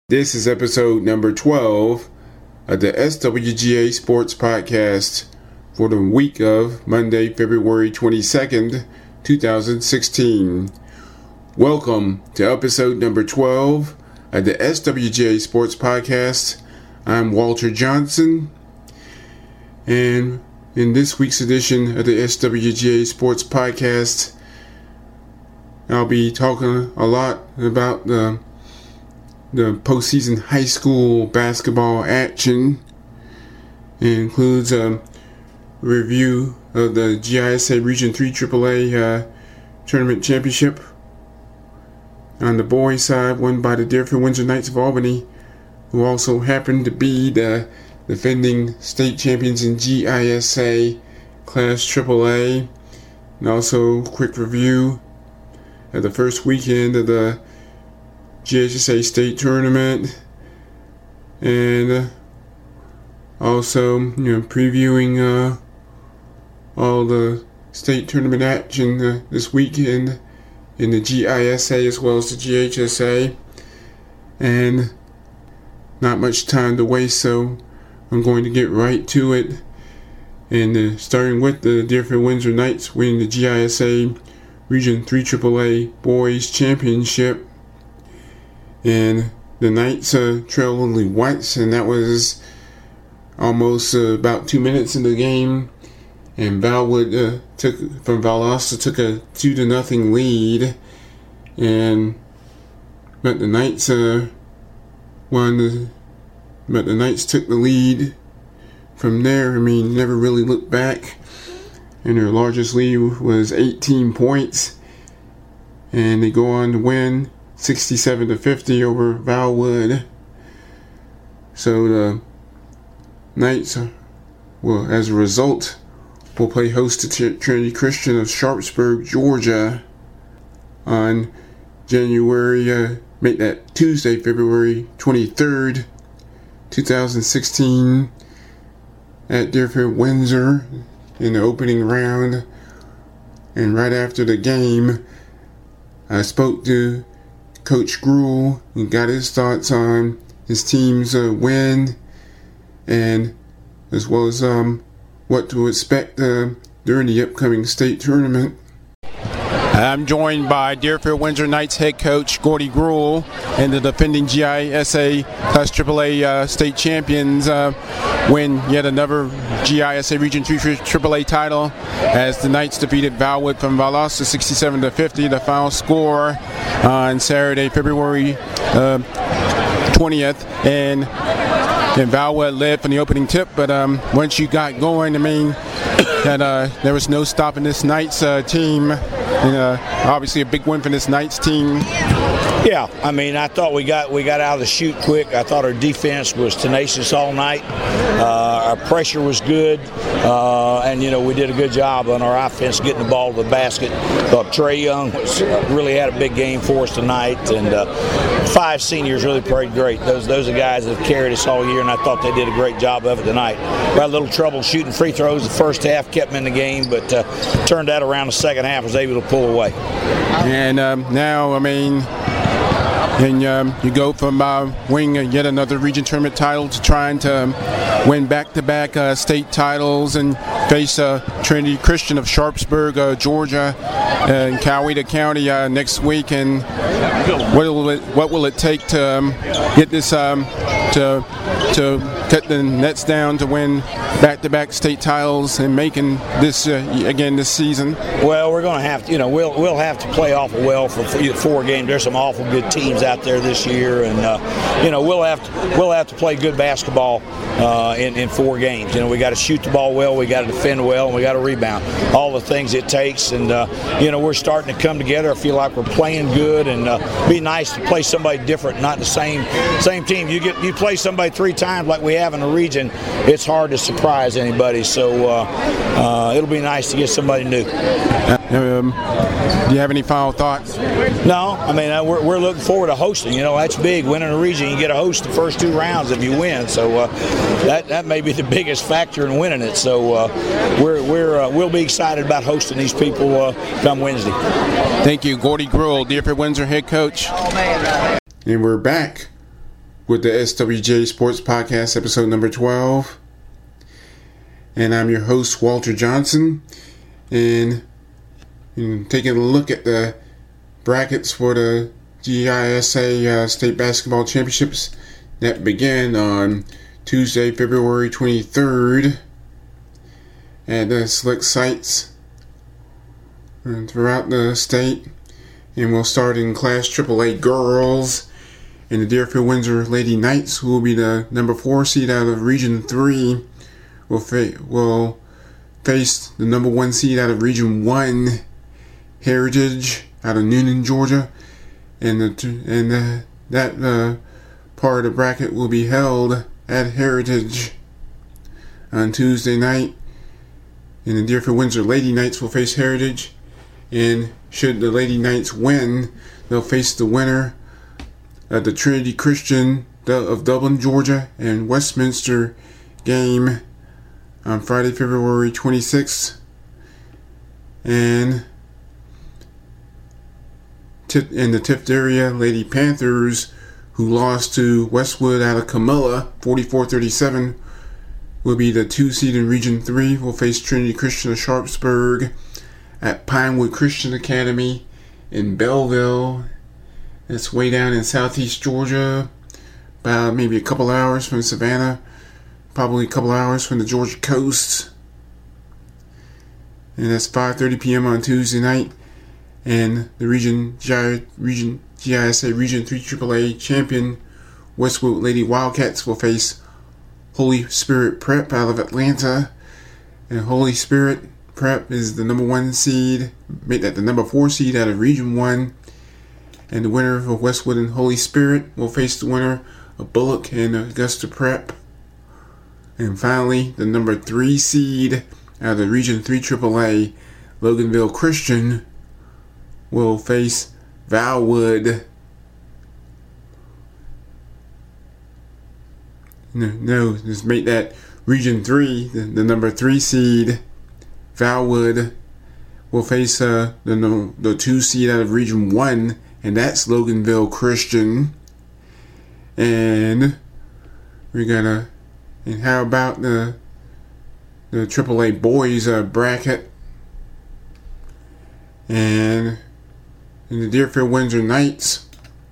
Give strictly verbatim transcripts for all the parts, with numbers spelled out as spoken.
This is episode number twelve of the S W G A Sports Podcast for the week of Monday, February twenty-second, twenty sixteen. Welcome to episode number twelve of the S W G A Sports Podcast. I'm Walter Johnson, and in this week's edition of the S W G A Sports Podcast, I'll be talking a lot about the the postseason high school basketball action. It includes a review of the G I S A Region three triple A uh, Tournament Championship. On the boys' side, won by the Deerfield Windsor Knights of Albany, who also happen to be the defending state champions in G I S A Class triple A. And also, quick review of the first weekend of the G H S A State Tournament, and uh, also, you know, previewing uh, all the state tournament action uh, this weekend in the G I S A as well as the G H S A, and not much time to waste, so I'm going to get right to it. And uh, starting with the Deerfield Windsor Knights winning the G I S A Region three triple A Boys Championship. And the Knights uh, trailed only once, and that was almost uh, about two minutes in the game. And Valwood uh, took from Valdosta took a two to nothing lead, and but the Knights uh, won. The, but the Knights took the lead from there. I mean, never really looked back, and their largest lead was eighteen points, and they go on to win sixty-seven to fifty over Valwood. So the Knights, well, as a result, will play host to T- Trinity Christian of Sharpsburg, Georgia, on January, uh, make that Tuesday, February twenty-third, twenty sixteen, at Deerfield Windsor in the opening round. And right after the game, I spoke to Coach Gruhl and got his thoughts on his team's uh, win, and as well as um, what to expect uh, during the upcoming state tournament. I'm joined by Deerfield Windsor Knights head coach Gordy Gruhl and the defending G I S A Class triple A uh, state champions uh, win yet another G I S A Region three triple A title as the Knights defeated Valwood from Valdosta sixty-seven to fifty. The final score on Saturday, February uh, twentieth, and and Valwood led from the opening tip, but um, once you got going, I mean, that uh, there was no stopping this Knights uh, team. And, uh, obviously a big win for this Knights team. Yeah, I mean, I thought we got we got out of the chute quick. I thought our defense was tenacious all night. Uh, our pressure was good, uh, and you know we did a good job on our offense getting the ball to the basket. Thought Trey Young was, really had a big game for us tonight, and uh, five seniors really played great. Those those are guys that have carried us all year, and I thought they did a great job of it tonight. We had a little trouble shooting free throws the first half, kept them in the game, but uh, turned that around the second half, was able to pull away. And um, now, I mean, and um, you go from uh, winning yet another region tournament title to trying to um, win back-to-back uh, state titles and face uh, Trinity Christian of Sharpsburg, uh, Georgia, uh, in Coweta County uh, next week. And what will it what will it take to um, get this um, to to cut the nets down to win back-to-back state titles and making this uh, again this season? Well, we're going to have to, you know, we'll we'll have to play awful well for four games. There's some awful good teams out there this year, and uh, you know we'll have to we'll have to play good basketball uh, in in four games. You know, we got to shoot the ball well, we got to defend well, and we got to rebound. All the things it takes, and uh, you know we're starting to come together. I feel like we're playing good, and uh, be nice to play somebody different, not the same same team. You get you play somebody three times like we have in the region, it's hard to surprise anybody. So uh, uh, it'll be nice to get somebody new. Um, do you have any final thoughts? No, I mean, uh, we're, we're looking forward to hosting. You know, that's big. Winning a region, you get to host the first two rounds if you win. So uh, that that may be the biggest factor in winning it. So uh, we're we're uh, we'll be excited about hosting these people uh, come Wednesday. Thank you, Gordy Gruhl, Deerfield Windsor head coach. Oh, man. And we're back with the S W J Sports Podcast, episode number twelve. And I'm your host, Walter Johnson. And you know, taking a look at the brackets for the G I S A uh, State Basketball Championships that began on Tuesday, February twenty-third at the select sites throughout the state. And we'll start in Class triple A Girls. And the Deerfield Windsor Lady Knights, who will be the number four seed out of Region three, will, fa- will face the number one seed out of Region one, Heritage, out of Noonan, Georgia. And, the, and the, that uh, part of the bracket will be held at Heritage on Tuesday night. And the Deerfield Windsor Lady Knights will face Heritage. And should the Lady Knights win, they'll face the winner of the Trinity Christian of Dublin, Georgia, and Westminster game on Friday, February twenty-sixth. And in the Tift area, Lady Panthers, who lost to Westwood out of Camilla, forty-four thirty-seven, will be the two seed in Region three, will face Trinity Christian of Sharpsburg at Pinewood Christian Academy in Belleville. It's way down in southeast Georgia, about maybe a couple hours from Savannah, probably a couple hours from the Georgia coast. And that's five thirty p.m. on Tuesday night. And the region, G I, region G I S A Region three triple A champion Westwood Lady Wildcats will face Holy Spirit Prep out of Atlanta. And Holy Spirit Prep is the number one seed, made that the number four seed out of Region one. And the winner of Westwood and Holy Spirit will face the winner of Bullock and Augusta Prep. And finally, the number three seed out of Region three triple A, Loganville Christian, will face Valwood. No, no, just make that Region three, the, the number three seed, Valwood, will face uh, the, the two seed out of Region one, and that's Loganville Christian. And we're gonna, and how about the the triple A boys uh, bracket? And in the Deerfield Windsor Knights,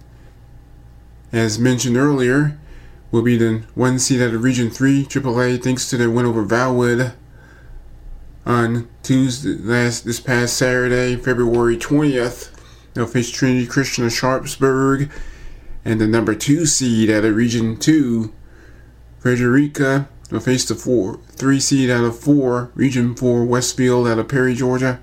as mentioned earlier, will be the one seed out of Region three triple A thanks to their win over Valwood on Tuesday, last this past Saturday, February twentieth. They'll face Trinity Christian of Sharpsburg, and the number two seed out of Region two, Frederica, will face the four, three seed out of four, Region four, Westfield out of Perry, Georgia.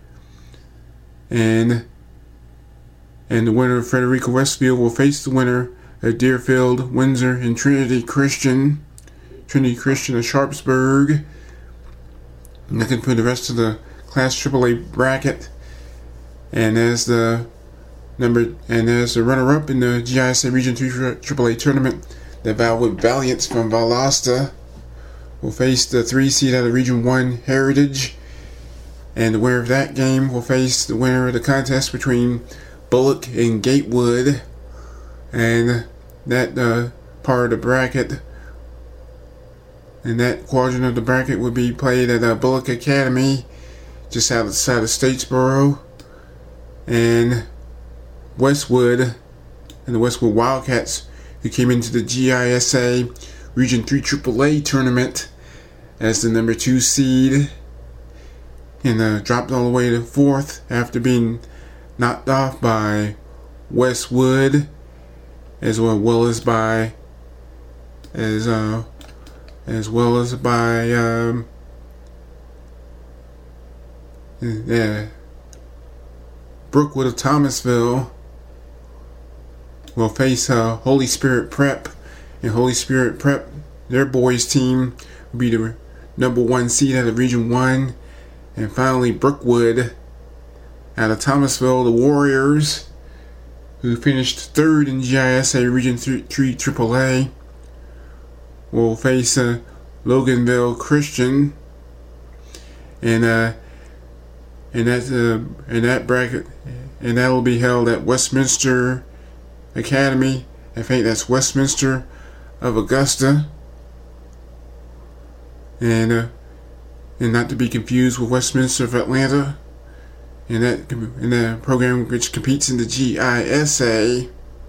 And and the winner of Frederica Westfield will face the winner of Deerfield, Windsor, and Trinity Christian, Trinity Christian of Sharpsburg. Looking for the rest of the Class triple A bracket. And as the number and as the runner-up in the G I S A Region three triple A tournament, the Valwood Valiants from Valdosta will face the three seed out of Region one, Heritage. And the winner of that game will face the winner of the contest between Bullock and Gatewood. And that uh, part of the bracket, and that quadrant of the bracket will be played at uh, Bullock Academy, just outside of Statesboro. And Westwood and the Westwood Wildcats, who came into the G I S A Region three triple A tournament as the number two seed and uh, dropped all the way to fourth after being knocked off by Westwood, as well, well as by as uh, as well as by um, yeah. Brookwood of Thomasville will face uh, Holy Spirit Prep, and Holy Spirit Prep, their boys team, will be the number one seed out of Region one. And finally, Brookwood out of Thomasville, the Warriors, who finished third in G I S A Region three triple A, will face uh, Loganville Christian, and uh, and that uh, and that bracket, and that will be held at Westminster Academy I think that's Westminster of Augusta. And uh, and not to be confused with Westminster of Atlanta. And that in the program which competes in the G I S A.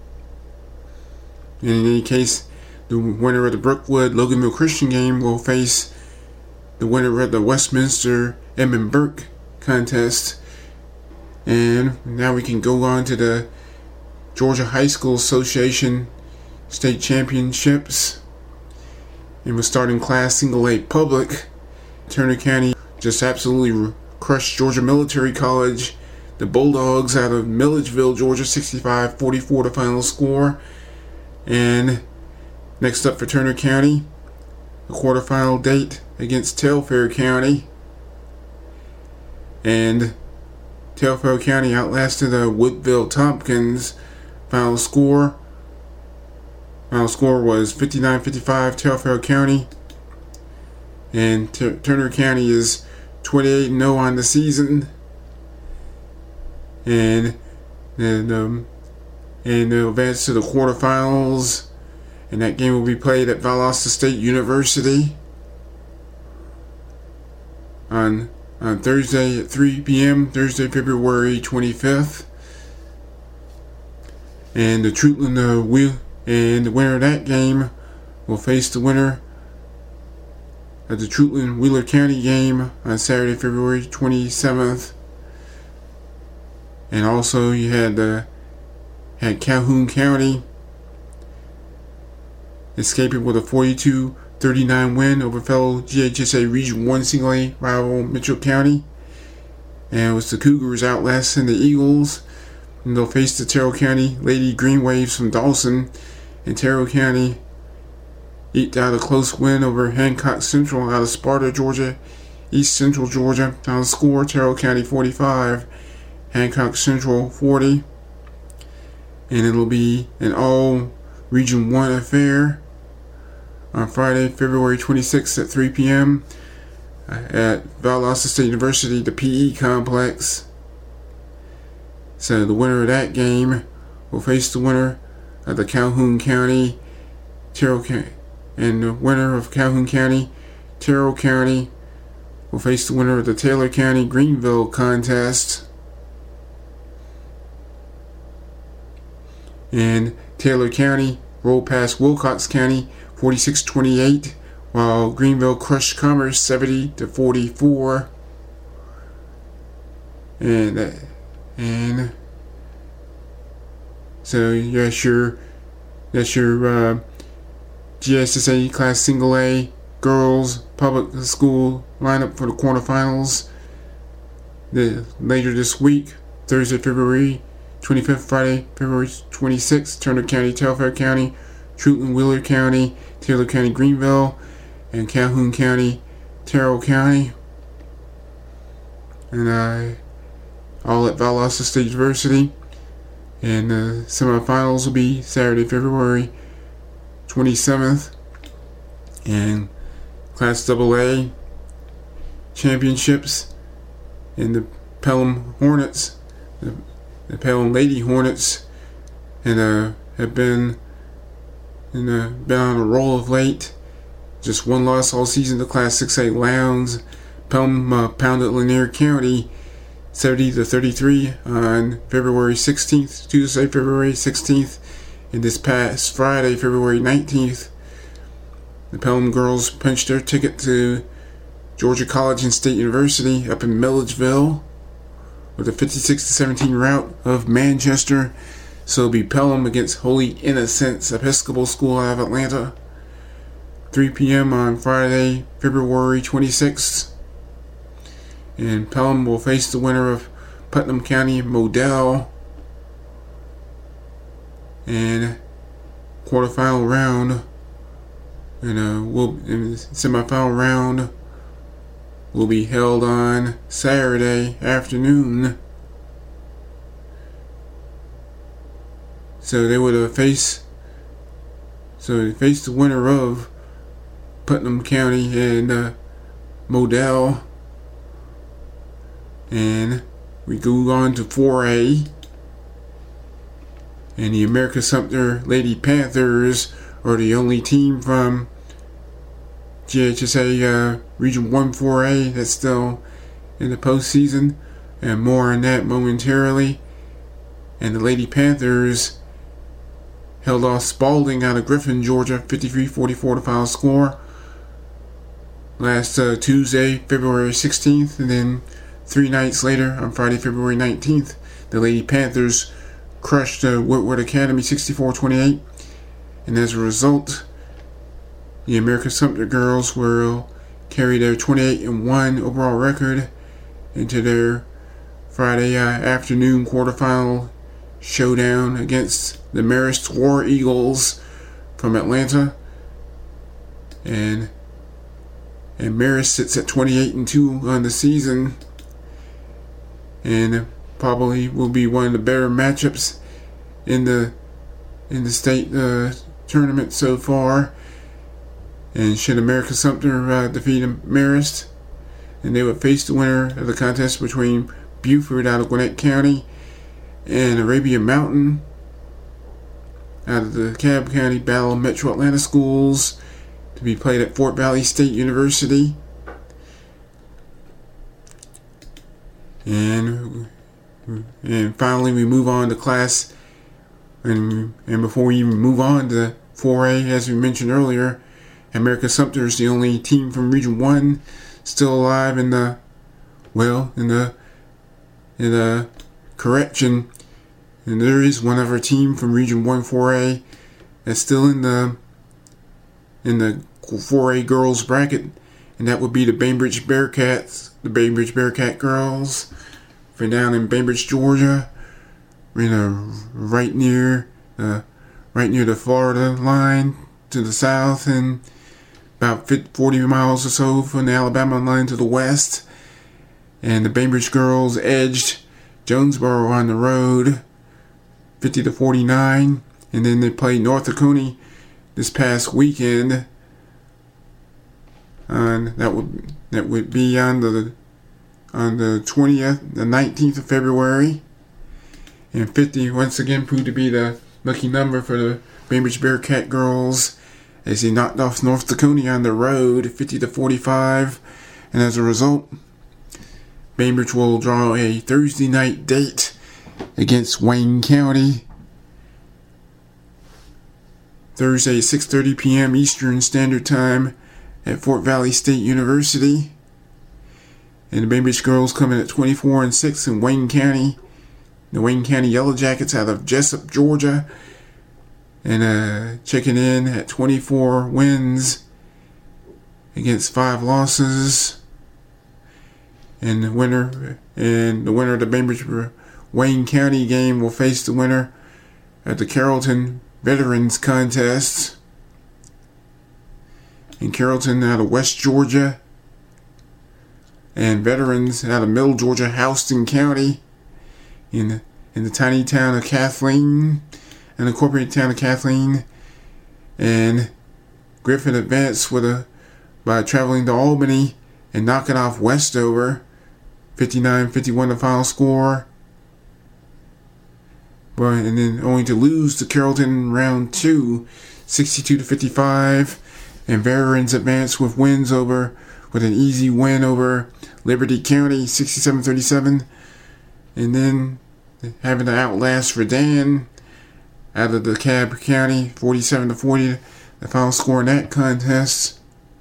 And in any case, the winner of the Brookwood Loganville Christian game will face the winner of the Westminster Edmund Burke contest. And now we can go on to the Georgia High School Association State Championships. And we're starting Class Single A Public. Turner County just absolutely crushed Georgia Military College. The Bulldogs out of Milledgeville, Georgia, sixty-five forty-four the final score. And next up for Turner County, the quarterfinal date against Telfair County. And Telfair County outlasted uh, Woodville Tompkins. Final score. Final score was fifty-nine fifty-five Telfair County. And T- Turner County is twenty-eight and oh on the season. And and um and they'll advance to the quarterfinals. And that game will be played at Valdosta State University on on Thursday at three p.m. Thursday, February twenty-fifth. And the Trutland uh, wheel and the winner of that game will face the winner of the Trutland Wheeler County game on Saturday, February twenty-seventh. And also you had uh, had Calhoun County escaping with a forty-two thirty-nine win over fellow G H S A Region one Single A rival Mitchell County. And it was the Cougars outlasting the Eagles. And they'll face the Terrell County Lady Green Waves from Dawson. And Terrell County eked out a close win over Hancock Central out of Sparta, Georgia, East Central Georgia. Final score, Terrell County forty-five, Hancock Central forty. And it'll be an all Region one affair on Friday, February twenty-sixth at three p.m. at Valdosta State University, the P E complex. So the winner of that game will face the winner of the Calhoun County, Terrell County, and the winner of Calhoun County, Terrell County will face the winner of the Taylor County Greenville contest. And Taylor County rolled past Wilcox County forty-six twenty-eight, while Greenville crushed Commerce seventy to forty-four. And uh, and so yes, your that's your uh, G S S A Class Single A Girls Public School lineup for the quarterfinals. The later this week, Thursday, February twenty-fifth, Friday, February twenty-sixth, Turner County, Telfair County, Trutland, Wheeler County, Taylor County, Greenville, and Calhoun County, Terrell County. And uh, all at Valdosta State University. And the semifinals will be Saturday, February twenty-seventh. And Class double A championships in the Pelham Hornets, the, the Pelham Lady Hornets, and uh, have been and uh, been on a roll of late. Just one loss all season to Class six A Lowndes. Pelham uh, pounded Lanier County seventy to thirty-three on February sixteenth, Tuesday, February sixteenth, and this past Friday, February nineteenth, the Pelham girls punched their ticket to Georgia College and State University up in Milledgeville with a fifty-six to seventeen rout of Manchester. So it'll be Pelham against Holy Innocents Episcopal School out of Atlanta, three p.m. on Friday, February twenty-sixth. And Pelham will face the winner of Putnam County Modell. And quarterfinal round, and uh, we'll in the semifinal round will be held on Saturday afternoon. So they would uh, face, so they face the winner of Putnam County and uh, Modell. And we go on to four A. And the America Sumter Lady Panthers are the only team from G H S A uh, Region one four A that's still in the postseason, and more on that momentarily. And the Lady Panthers held off Spalding out of Griffin, Georgia, fifty-three forty-four the final score last uh, Tuesday, February sixteenth, and then three nights later, on Friday, February nineteenth, the Lady Panthers crushed uh, Woodward Academy sixty-four twenty-eight, and as a result, the America Sumter girls will carry their twenty-eight and one overall record into their Friday uh, afternoon quarterfinal showdown against the Marist War Eagles from Atlanta. And and Marist sits at twenty-eight and two on the season, and probably will be one of the better matchups in the in the state uh, tournament so far. And should America Sumter uh, defeat Marist, and they would face the winner of the contest between Buford out of Gwinnett County and Arabian Mountain out of the Cobb County Battle of Metro Atlanta schools, to be played at Fort Valley State University. And and finally we move on to class, and and before we even move on to four A, as we mentioned earlier, America Sumter is the only team from Region one still alive in the, well, in the, in the correction. And there is one other team from Region one four A that's still in the, in the four A girls bracket, and that would be the Bainbridge Bearcats, the Bainbridge Bearcat girls, from down in Bainbridge, Georgia, you know, right near, uh, right near the Florida line to the south, and about forty miles or so from the Alabama line to the west. And the Bainbridge girls edged Jonesboro on the road, fifty to forty-nine. And then they played North Oconee this past weekend. And that would that would be on the on the twentieth, the nineteenth of February. And fifty once again proved to be the lucky number for the Bainbridge Bearcat girls, as they knocked off North Oconee on the road, fifty to forty-five. And as a result, Bainbridge will draw a Thursday night date against Wayne County, Thursday, six thirty p.m. Eastern Standard Time at Fort Valley State University. And the Bainbridge girls come in at twenty-four and six in Wayne County. The Wayne County Yellow Jackets out of Jessup, Georgia, and uh, checking in at twenty-four wins against five losses. And the winner and the winner of the Bainbridge Wayne County game will face the winner at the Carrollton Veterans Contest. And Carrollton out of West Georgia, and Veterans out of Middle Georgia, Houston County, in the, in the tiny town of Kathleen, an incorporated town of Kathleen. And Griffin advanced with a by traveling to Albany and knocking off Westover, fifty-nine fifty-one the final score. But and then only to lose to Carrollton in round two, sixty-two to fifty-five. And Veterans advanced with wins over with an easy win over Liberty County, sixty-seven thirty-seven. And then having to outlast Redan out of DeKalb County, forty-seven to forty, the final score in that contest.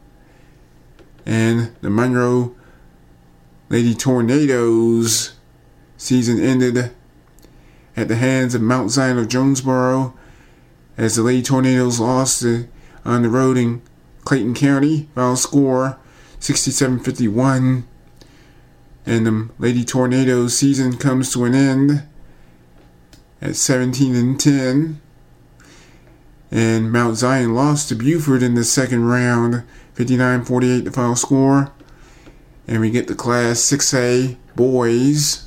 And the Monroe Lady Tornadoes season ended at the hands of Mount Zion of Jonesboro, as the Lady Tornadoes lost uh, on the road in Clayton County, final score sixty-seven fifty-one. And the Lady Tornadoes season comes to an end at seventeen and ten. And Mount Zion lost to Buford in the second round, fifty-nine forty-eight the final score. And we get the Class six A boys.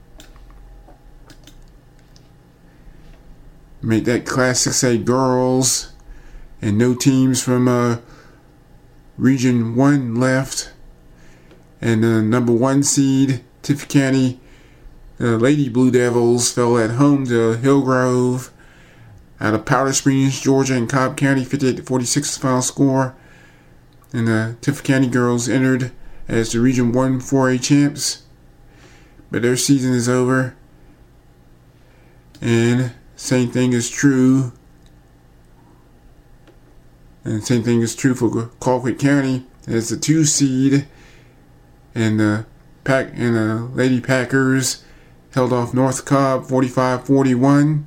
Make that Class six A girls. And no teams from uh, Region one left. And the number one seed, Tiffany County, the Lady Blue Devils, fell at home to Hillgrove, out of Powder Springs, Georgia, and Cobb County, fifty-eight to forty-six the final score. And the Tiffin County girls entered as the Region one four A champs, but their season is over. And same thing is true. And same thing is true for Colquitt County as the two seed, and the Pack and the Lady Packers held off North Cobb forty-five forty-one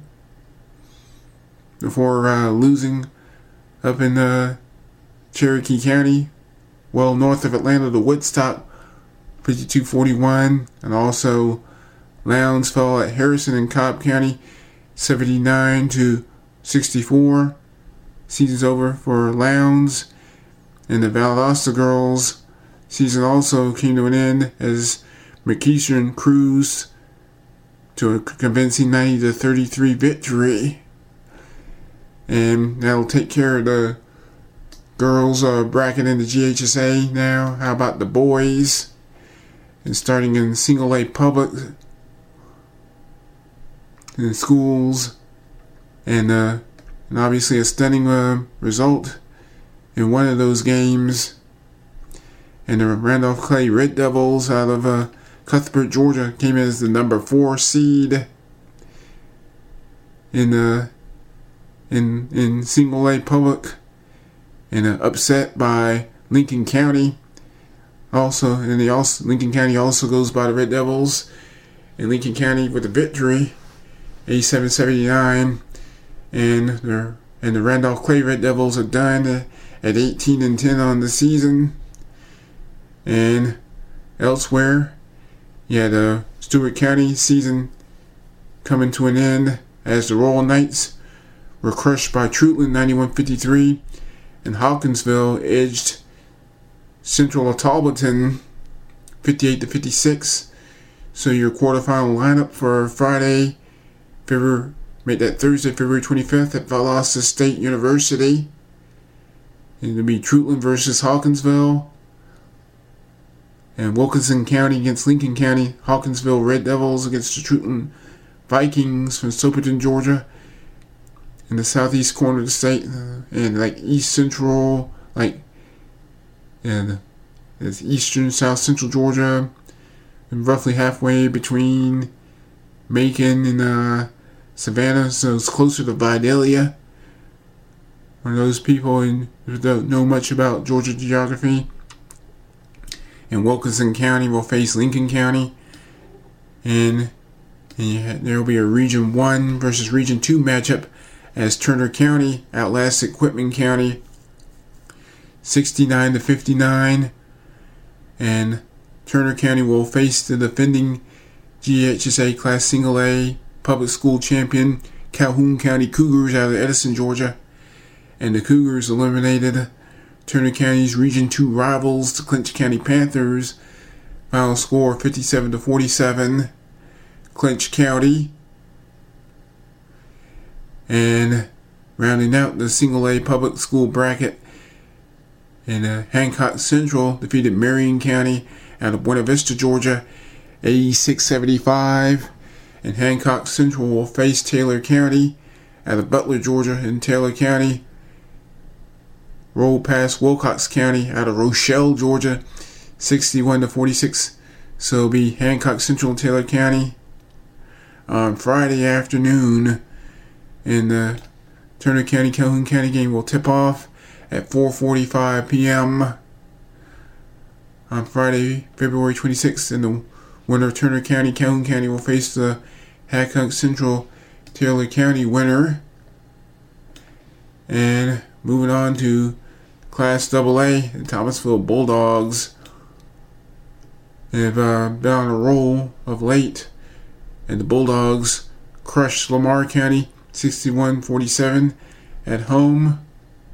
before uh, losing up in uh, Cherokee County, well north of Atlanta, to Woodstock fifty-two forty-one, and also Lowndes fell at Harrison in Cobb County seventy-nine to sixty-four. Season's over for Lowndes. And the Valdosta girls season also came to an end as McEachern cruised to a convincing ninety to thirty-three victory. And that'll take care of the girls uh, bracket in the G H S A now. How about the boys? And starting in single A public in schools, and uh, and obviously a stunning uh, result in one of those games. And the Randolph Clay Red Devils out of uh, Cuthbert, Georgia, came in as the number four seed in uh, in in single A public, and uh, upset by Lincoln County. Also, and the also Lincoln County also goes by the Red Devils, and Lincoln County with a victory, eighty-seven seventy-nine, and the and the Randolph Clay Red Devils are done at eighteen and ten on the season. And elsewhere, yeah, the Stewart County season coming to an end as the Royal Knights were crushed by Trutland ninety-one fifty-three, and Hawkinsville edged Central Talbotton fifty-eight to fifty-six. So your quarterfinal lineup for Friday, February, make that Thursday, February twenty-fifth at Valdosta State University. And it'll be Trutland versus Hawkinsville, and Wilkinson County against Lincoln County. Hawkinsville Red Devils against the Trutland Vikings from Soperton, Georgia, in the southeast corner of the state, uh, and like east central, like, and it's eastern, south central Georgia, and roughly halfway between Macon and uh, Savannah, so it's closer to Vidalia. For those people who don't know much about Georgia geography. And Wilkinson County will face Lincoln County, and, and there will be a Region one versus Region two matchup as Turner County outlasted Quitman County sixty-nine to fifty-nine, and Turner County will face the defending G H S A Class Single A public school champion Calhoun County Cougars out of Edison, Georgia, and the Cougars eliminated Turner County's Region two rivals, the Clinch County Panthers. Final score fifty-seven to forty-seven. Clinch County. And rounding out the single A public school bracket, and uh, Hancock Central defeated Marion County out of Buena Vista, Georgia, eighty-six seventy-five. And Hancock Central will face Taylor County out of Butler, Georgia, and Taylor County rolled past Wilcox County out of Rochelle, Georgia, sixty-one to forty-six. So it'll be Hancock Central and Taylor County on Friday afternoon. And the Turner County Calhoun County game will tip off at four forty-five p.m. on Friday, February twenty-sixth. And the winner of Turner County Calhoun County will face the Hancock Central Taylor County winner. And moving on to Class double A, the Thomasville Bulldogs have uh, been on a roll of late, and the Bulldogs crushed Lamar County sixty-one forty-seven at home.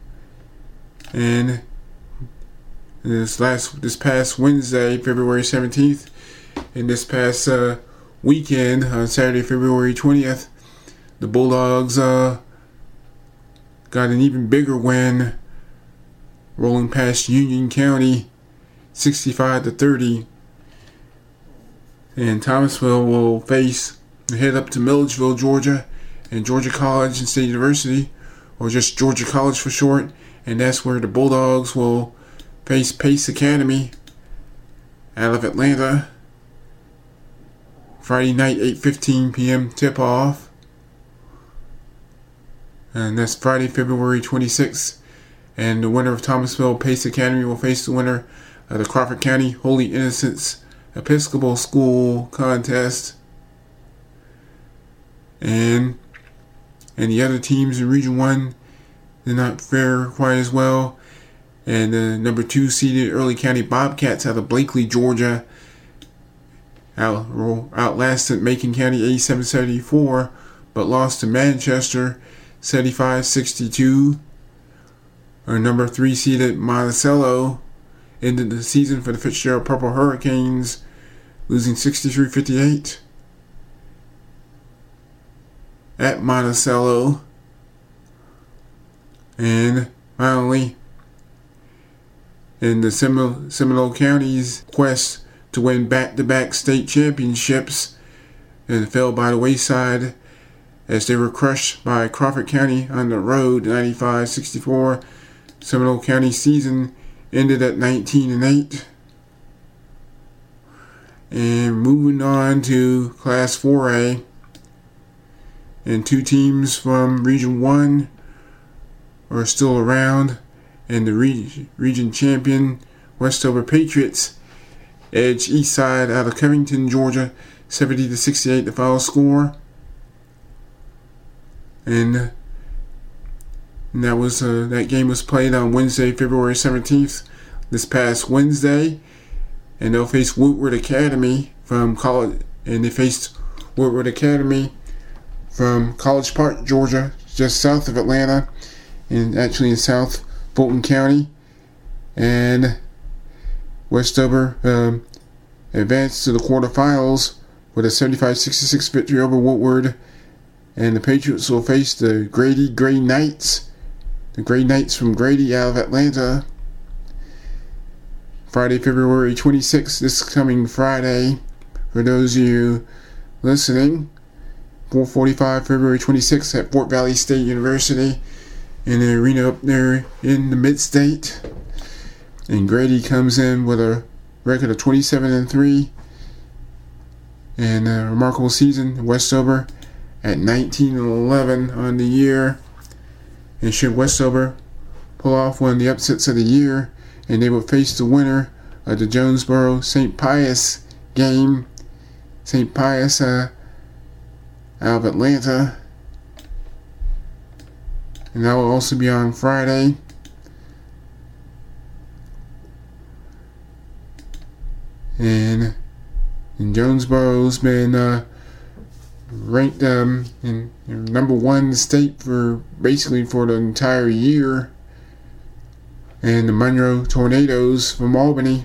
And this last this past Wednesday, February seventeenth, and this past uh, weekend on Saturday, February twentieth, the Bulldogs uh, got an even bigger win, rolling past Union County sixty-five to thirty. And Thomasville will face head up to Milledgeville, Georgia, and Georgia College and State University, or just Georgia College for short, and that's where the Bulldogs will face Pace Academy out of Atlanta. Friday night, eight fifteen p.m. tip-off. And that's Friday, February twenty-sixth. And the winner of Thomasville Pace Academy will face the winner of the Crawford County Holy Innocents Episcopal School contest. And and the other teams in Region one did not fare quite as well. And the number two seeded Early County Bobcats out of Blakely, Georgia, out, outlasted Macon County eighty-seven seventy-four, but lost to Manchester seventy-five sixty-two. Our number three seeded Monticello ended the season for the Fitzgerald Purple Hurricanes, losing sixty-three fifty-eight at Monticello. And finally, in the Seminole, Seminole County's quest to win back-to-back state championships, and fell by the wayside as they were crushed by Crawford County on the road, ninety-five sixty-four. Seminole County season ended at nineteen and eight. And moving on to Class four A, and two teams from Region one are still around, and the region, region champion Westover Patriots edged Eastside out of Covington, Georgia, seventy to sixty-eight the final score. And, and that was uh, that game was played on Wednesday, February seventeenth, this past Wednesday, and they'll face Woodward Academy from college, and they faced Woodward Academy from College Park, Georgia, just south of Atlanta, and actually in South Fulton County. And Westover um, advanced to the quarterfinals with a seventy-five sixty-six victory over Woodward. And the Patriots will face the Grady Gray Knights, the Gray Knights from Grady out of Atlanta, Friday, February twenty-sixth, this coming Friday. For those of you listening, four forty-five, February twenty-sixth at Fort Valley State University in the arena up there in the Mid-State. And Grady comes in with a record of twenty-seven and three and a remarkable season. Westover at nineteen and eleven on the year. And should Westover pull off one of the upsets of the year, and they will face the winner of the Jonesboro Saint Pius game, Saint Pius uh, out of Atlanta. And that will also be on Friday. And, and Jonesboro's been uh, ranked um, in, in number one in the state for basically for the entire year. And the Monroe Tornadoes from Albany,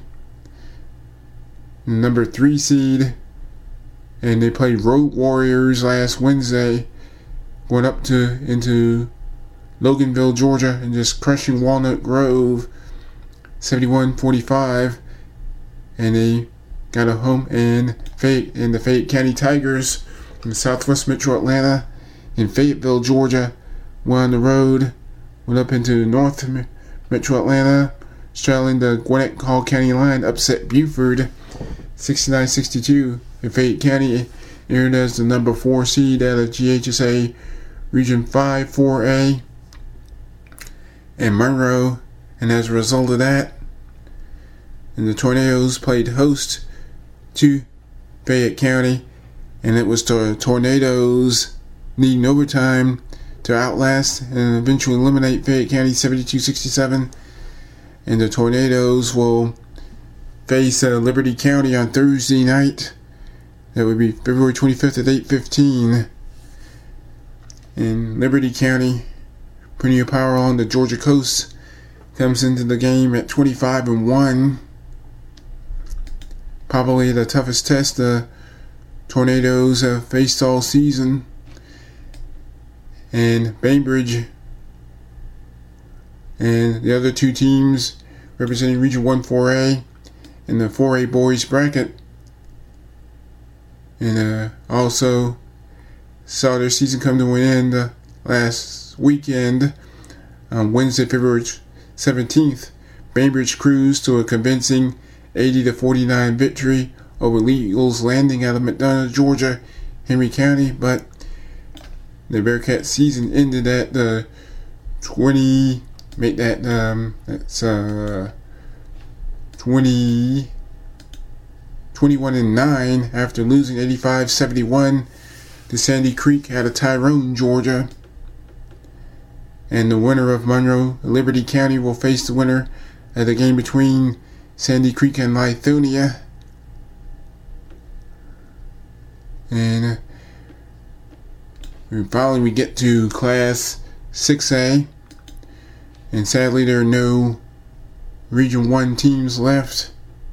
number three seed, and they played Road Warriors last Wednesday, going up to into Loganville, Georgia, and just crushing Walnut Grove seventy-one forty-five. And they got a home in Fayette, and the Fayette County Tigers from Southwest Metro Atlanta in Fayetteville, Georgia, went on the road, went up into North Metro Atlanta, straddling the Gwinnett Hall County line, upset Buford sixty-nine sixty-two. And Fayette County entered as the number four seed out of G H S A Region five four A. And Monroe, and as a result of that, and the Tornadoes played host to Fayette County, and it was the Tornadoes needing overtime to outlast and eventually eliminate Fayette County seventy-two sixty-seven. And the Tornadoes will face uh, Liberty County on Thursday night. That would be February twenty-fifth at eight fifteen. And Liberty County, Premier Power on the Georgia coast, comes into the game at twenty-five and one. Probably the toughest test the Tornadoes have faced all season. And Bainbridge and the other two teams representing Region one four A in the four A boys bracket. And uh, also saw their season come to an end uh, last weekend. On Wednesday, February seventeenth, Bainbridge cruised to a convincing eighty to forty-nine victory over Lee Eagles Landing out of McDonough, Georgia, Henry County, but the Bearcat season ended at the twenty. Make that um, that's uh, twenty, twenty-one and nine after losing eighty-five seventy-one to Sandy Creek out of Tyrone, Georgia. And the winner of Monroe, Liberty County, will face the winner of the game between Sandy Creek and Lithonia. And uh, finally we get to Class six A. And sadly there are no Region one teams left.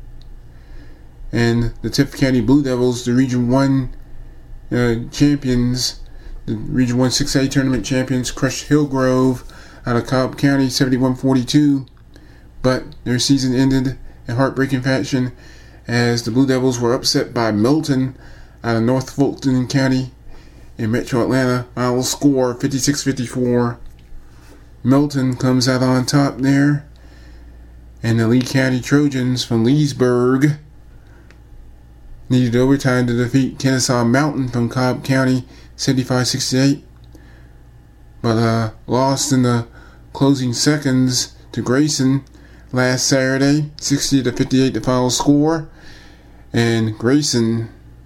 And the Tift County Blue Devils, the Region one uh, champions, the Region one six A tournament champions, crushed Hillgrove out of Cobb County seventy-one forty-two. But their season ended in heartbreaking fashion as the Blue Devils were upset by Milton out of North Fulton County in Metro Atlanta. Final score fifty-six fifty-four. Milton comes out on top there. And the Lee County Trojans from Leesburg needed overtime to defeat Kennesaw Mountain from Cobb County seventy-five sixty-eight. But uh, lost in the closing seconds to Grayson last Saturday, sixty to fifty-eight the final score. And Grayson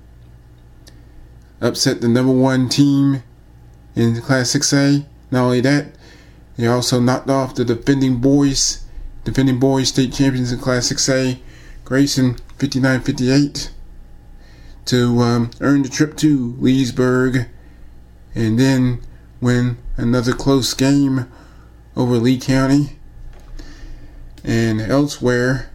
upset the number one team in Class six A. Not only that, they also knocked off the defending boys, defending boys state champions in Class six A, Grayson fifty-nine fifty-eight, to um, earn the trip to Leesburg and then win another close game over Lee County. And elsewhere,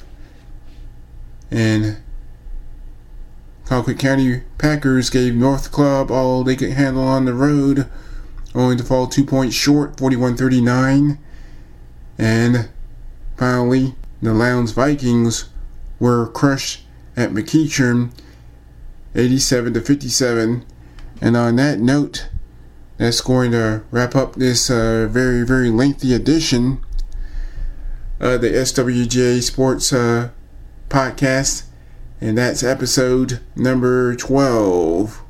and Colquitt County Packers gave North Club all they could handle on the road, only to fall two points short, forty-one thirty-nine. And finally, the Lowndes Vikings were crushed at McEachern, eighty-seven to fifty-seven. And on that note, that's going to wrap up this uh, very, very lengthy edition of the S W G A Sports uh, Podcast. And that's episode number twelve.